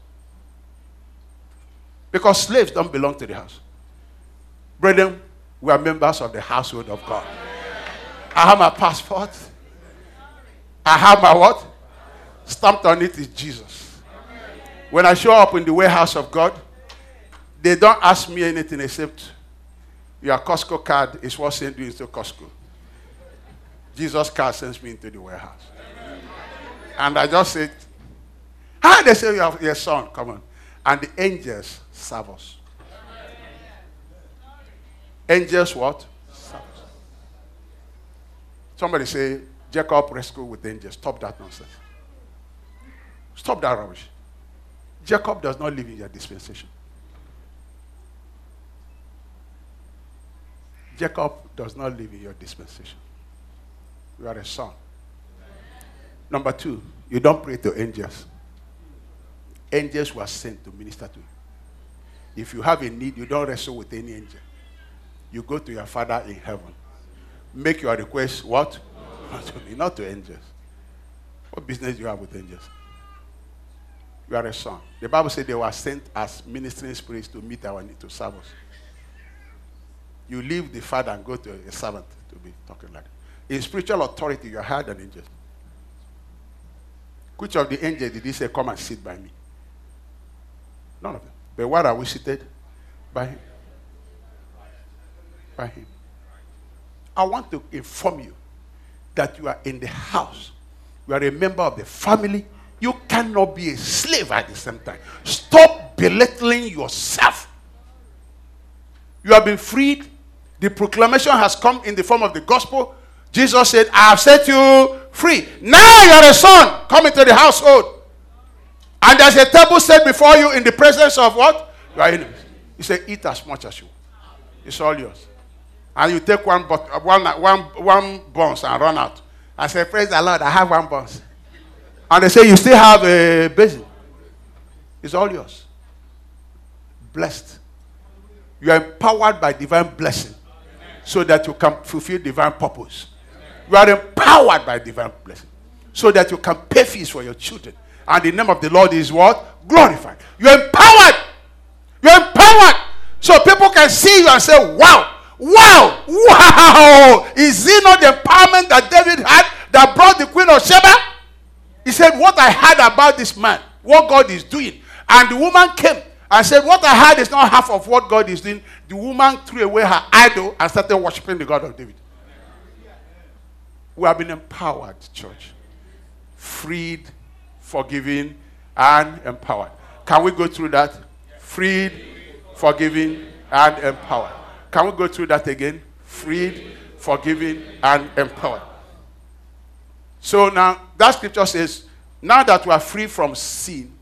Because slaves don't belong to the house. Brethren, we are members of the household of God. I have my passport. I have my what? Stamped on it is Jesus. When I show up in the warehouse of God, they don't ask me anything except your Costco card is what sends you into Costco. Jesus' card sends me into the warehouse. And I just said, they say, your son, come on. And the angels serve us. Angels what? Serve us. Somebody say, Jacob rescued with angels. Stop that nonsense. Stop that rubbish. Jacob does not live in your dispensation. Jacob does not live in your dispensation. You are a son. Number 2, you don't pray to angels. Angels were sent to minister to you. If you have a need, you don't wrestle with any angel. You go to your Father in heaven. Make your request what? Not to me, not to angels. What business do you have with angels? You are a son. The Bible said they were sent as ministering spirits to meet our need, to serve us. You leave the Father and go to a servant to be talking like that. In spiritual authority, you are higher than angels. Which of the angels did he say, come and sit by me? None of them. But where are we seated? By him. By him. I want to inform you that you are in the house. You are a member of the family. You cannot be a slave at the same time. Stop belittling yourself. You have been freed. The proclamation has come in the form of the gospel. Jesus said, I have set you free. Now you are a son. Come into the household. And there's a table set before you in the presence of what? Your enemies. He said, eat as much as you want. It's all yours. And you take one buns and run out. I say, praise the Lord, I have one buns. And they say, you still have a basin. It's all yours. Blessed. You are empowered by divine blessing so that you can fulfill divine purpose. You are empowered by divine blessing so that you can pay fees for your children. And the name of the Lord is what? Glorified. You're empowered. You're empowered. So people can see you and say, wow. Wow! Wow! Is it not the empowerment that David had that brought the Queen of Sheba? He said, what I heard about this man, what God is doing. And the woman came and said, what I heard is not half of what God is doing. The woman threw away her idol and started worshiping the God of David. We have been empowered, church. Freed, forgiven, and empowered. Can we go through that? Freed, forgiven, and empowered. Can we go through that again? Freed, forgiven, and empowered. So now, that scripture says, now that we are free from sin,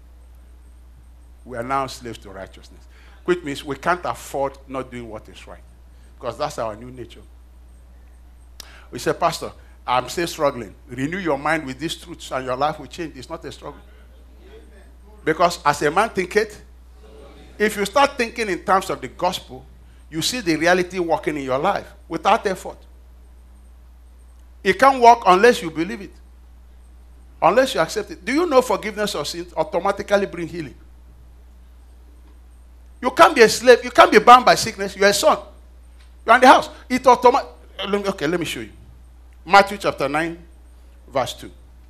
we are now slaves to righteousness. Which means we can't afford not doing what is right. Because that's our new nature. We say, Pastor, I'm still struggling. Renew your mind with these truths and your life will change. It's not a struggle. Because as a man thinketh, if you start thinking in terms of the gospel, you see the reality working in your life without effort. It can't work unless you believe it. Unless you accept it. Do you know forgiveness of sins automatically brings healing? You can't be a slave. You can't be bound by sickness. You're a son. You're in the house. It okay, let me show you. Matthew chapter 9, verse 2.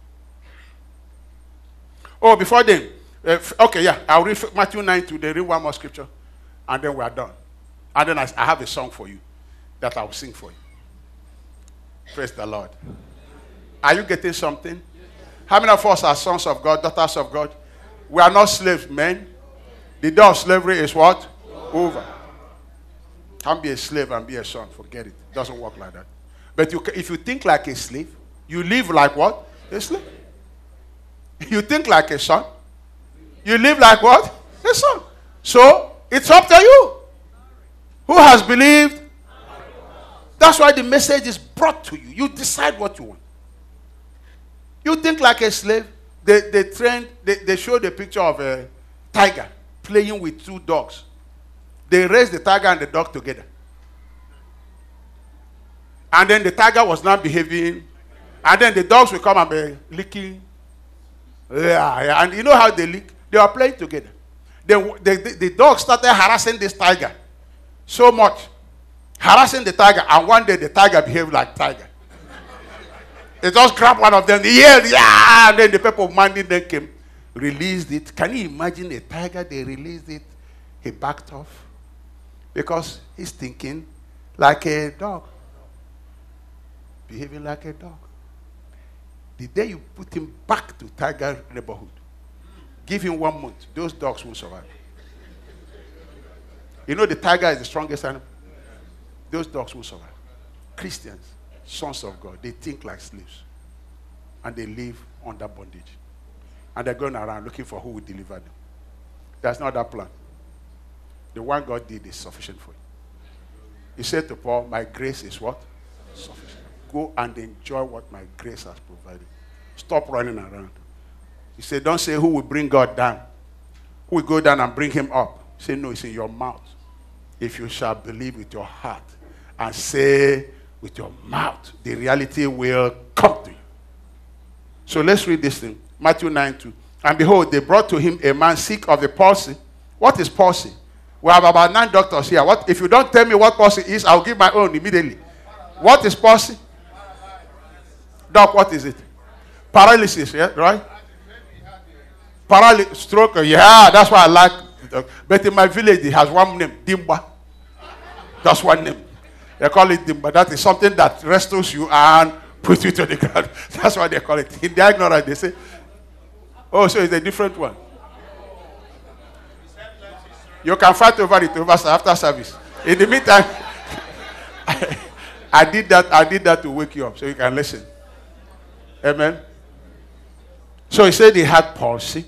Oh, before then. Okay, yeah. I'll read Matthew 9 to then read one more scripture. And then we are done. And then I have a song for you that I will sing for you. Praise the Lord. Are you getting something? How many of us are sons of God, daughters of God? We are not slaves, men. The day of slavery is what? Over. Can't be a slave and be a son. Forget it. It doesn't work like that. But if you think like a slave, you live like what? A slave. You think like a son, you live like what? A son. So, it's up to you. Who has believed? That's why the message is brought to you. You decide what you want. You think like a slave. They show the picture of a tiger playing with two dogs. They raised the tiger and the dog together. And then the tiger was not behaving. And then the dogs will come and be licking. Yeah. And you know how they lick? They are playing together. The dog started harassing this tiger so much. Harassing the tiger. And one day the tiger behaved like tiger. They just grabbed one of them. They yelled, yeah! And then the people minding them came. Released it. Can you imagine a tiger? They released it. He backed off. Because he's thinking like a dog. Behaving like a dog. The day you put him back to tiger neighborhood, give him 1 month, those dogs won't survive. You know the tiger is the strongest animal. Those dogs won't survive. Christians, sons of God, they think like slaves. And they live under bondage. And they're going around looking for who will deliver them. There's no other plan. The one God did is sufficient for you. He said to Paul, my grace is what? Sufficient. Go and enjoy what my grace has provided. Stop running around. He said, don't say who will bring God down. Who will go down and bring him up? Say, no, it's in your mouth. If you shall believe with your heart and say with your mouth, the reality will come to you. So let's read this thing. Matthew 9:2. And behold, they brought to him a man sick of the palsy. What is palsy? We have about 9 doctors here. What if you don't tell me what palsy is, I'll give my own immediately. What is palsy? Doc, what is it? Paralysis, yeah, right? Paralysis, stroke, yeah, that's why I like it. But in my village, it has one name, Dimba. That's one name. They call it Dimba. That is something that restores you and puts you to the ground. That's why they call it. In their ignorance, they say, oh, so it's a different one. You can fight over it after service. In the meantime, I did that to wake you up so you can listen. Amen. So he said he had palsy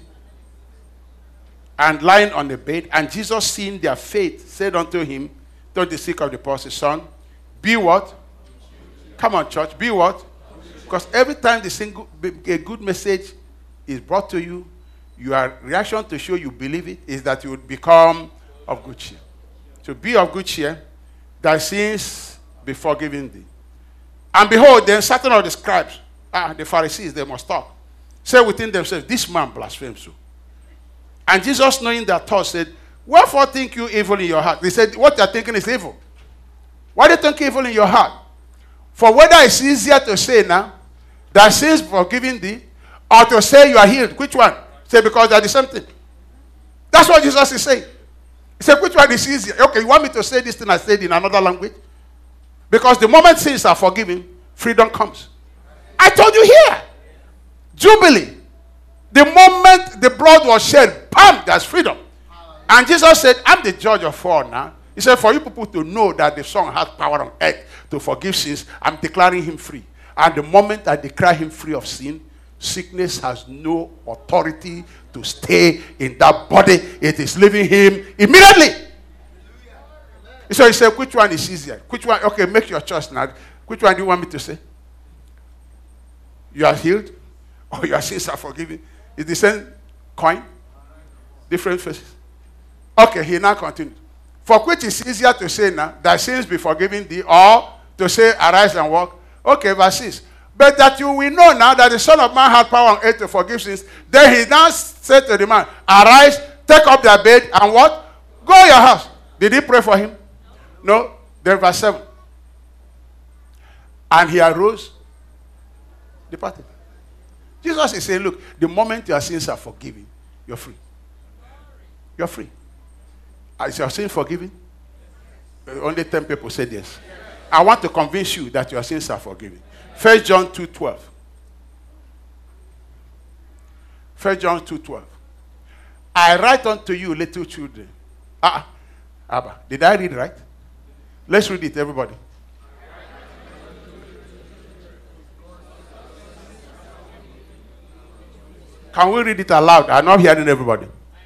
and lying on the bed, and Jesus, seeing their faith, said unto him, to the sick of the palsy, son, be what? Come on, church, be what? Because every time a good message is brought to you, your reaction to show you believe it is that you would become of good cheer. So be of good cheer, thy sins be forgiven thee. And behold, then certain of the scribes, the Pharisees, they must talk, say within themselves, this man blasphemes so. And Jesus, knowing their thoughts, said, wherefore think you evil in your heart? They said, what you're thinking is evil. Why do you think evil in your heart? For whether it's easier to say now, thy sins forgiven thee, or to say you are healed. Which one? Say, because they're the same thing. That's what Jesus is saying. He said, which one is easier? Okay, you want me to say this thing I said in another language? Because the moment sins are forgiven, freedom comes. I told you here. Jubilee. The moment the blood was shed, bam, there's freedom. And Jesus said, I'm the judge of all now. He said, for you people to know that the Son has power on earth to forgive sins, I'm declaring him free. And the moment I declare him free of sin, sickness has no authority to stay in that body. It is leaving him immediately. So he said, which one is easier? Which one? Okay, make your choice now. Which one do you want me to say? You are healed, or your sins are forgiven? It's the same coin, different faces. Okay, he now continues. For which is easier to say now, thy sins be forgiven thee, or to say, arise and walk? Okay, verse 6. But that you will know now that the Son of Man had power on earth to forgive sins. Then he now said to the man, arise, take up thy bed, and what? Go to your house. Did he pray for him? No. Then verse 7. And he arose, departed. Jesus is saying, look, the moment your sins are forgiven, you're free. You're free. Is your sin forgiven? Only 10 people said yes. I want to convince you that your sins are forgiven. 1 John 2:12. 1 John 2:12. I write unto you, little children. Abba. Did I read right? Let's read it, everybody. Can we read it aloud? I'm not hearing everybody.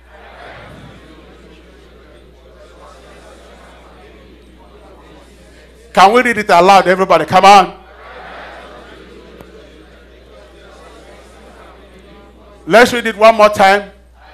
Can we read it aloud, everybody? Come on. Let's read it one more time.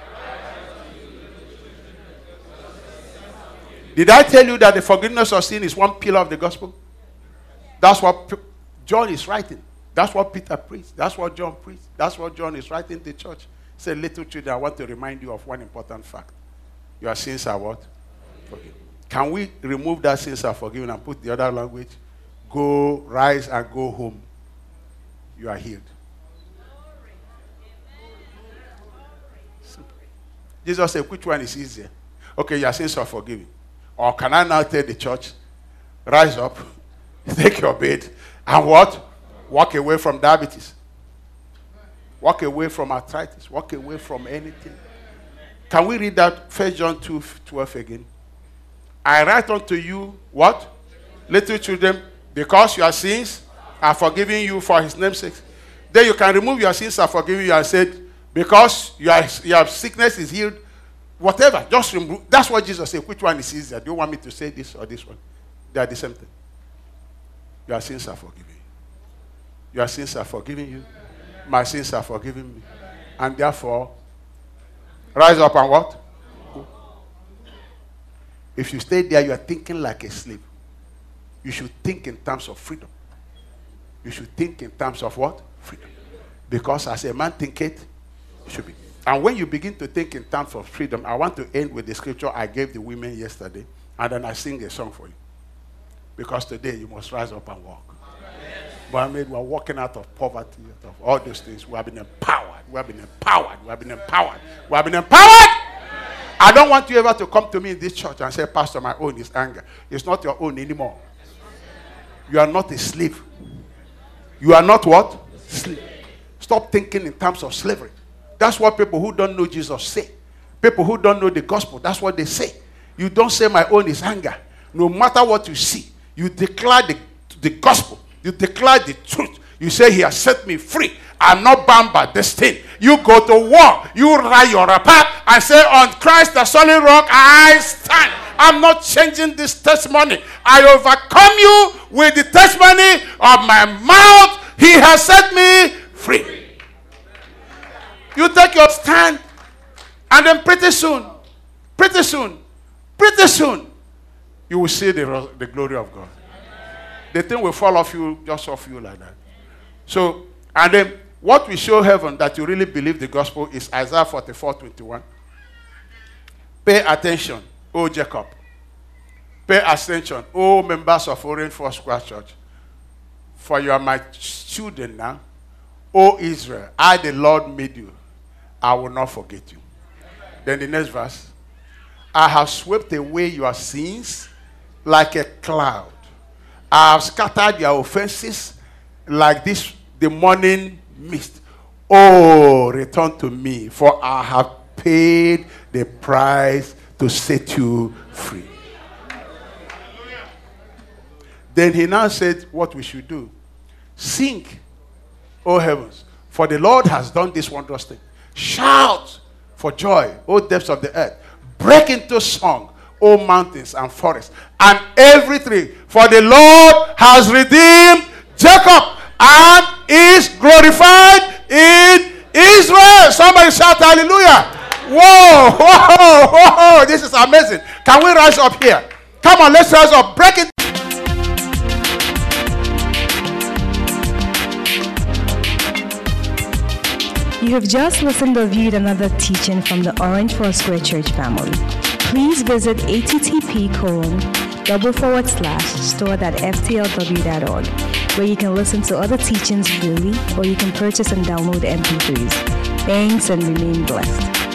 Did I tell you that the forgiveness of sin is one pillar of the gospel? That's what John is writing. That's what Peter preached. That's what John preached. That's what John is writing to the church. He said, little children, I want to remind you of one important fact. Your sins are what? Forgiven. Can we remove that sins are forgiven and put the other language? Go, rise, and go home. You are healed. Jesus said, which one is easier? Okay, your sins are forgiven. Or can I now tell the church, rise up, take your bed, and what? Walk away from diabetes. Walk away from arthritis. Walk away from anything. Can we read that 1 John 2:12 again? I write unto you, what? Little children, because your sins are forgiven you for his name's sake. Then you can remove your sins are forgiven you and said, because your sickness is healed, Whatever, just remove. That's what Jesus said. Which one is easier? Do you want me to say this or this one? They are the same thing. Your sins are forgiven you. Your sins are forgiven you. My sins are forgiven me. And therefore, rise up and what? Go. If you stay there, you are thinking like a slave. You should think in terms of freedom. You should think in terms of what? Freedom. Because as a man thinketh, it should be. And when you begin to think in terms of freedom, I want to end with the scripture I gave the women yesterday, and then I sing a song for you. Because today you must rise up and walk. But I mean, we're walking out of poverty, out of all those things. We have been empowered. We have been empowered. We have been empowered. We have been empowered. I don't want you ever to come to me in this church and say, Pastor, my own is anger. It's not your own anymore. You are not a slave. You are not what? Slave. Stop thinking in terms of slavery. That's what people who don't know Jesus say. People who don't know the gospel, that's what they say. You don't say my own is anger. No matter what you see, you declare the gospel. You declare the truth. You say he has set me free. I'm not bound by this thing. You go to war. You write your rapport and say, on Christ the solid rock I stand. I'm not changing this testimony. I overcome you with the testimony of my mouth. He has set me free. You take your stand, and then pretty soon, you will see the glory of God. The thing will fall off you, just off you like that. So, and then what will show heaven that you really believe the gospel is Isaiah 44:21. Pay attention, O Jacob. Pay attention, O members of Orange Foursquare Church. For you are my children now. O Israel, I the Lord made you. I will not forget you. Then the next verse. I have swept away your sins like a cloud. I have scattered your offenses like this, the morning mist. Oh, return to me, for I have paid the price to set you free. Then he now said what we should do. Sing, O heavens, for the Lord has done this wondrous thing. Shout for joy, O depths of the earth. Break into song, O mountains and forests, and every tree. For the Lord has redeemed Jacob and is glorified in Israel. Somebody shout hallelujah. Whoa, whoa, whoa. This is amazing. Can we rise up here? Come on, let's rise up. Break it. You have just listened or viewed another teaching from the Orange Foursquare Church family. Please visit http://store.ftlw.org, where you can listen to other teachings freely, or you can purchase and download MP3s. Thanks and remain blessed.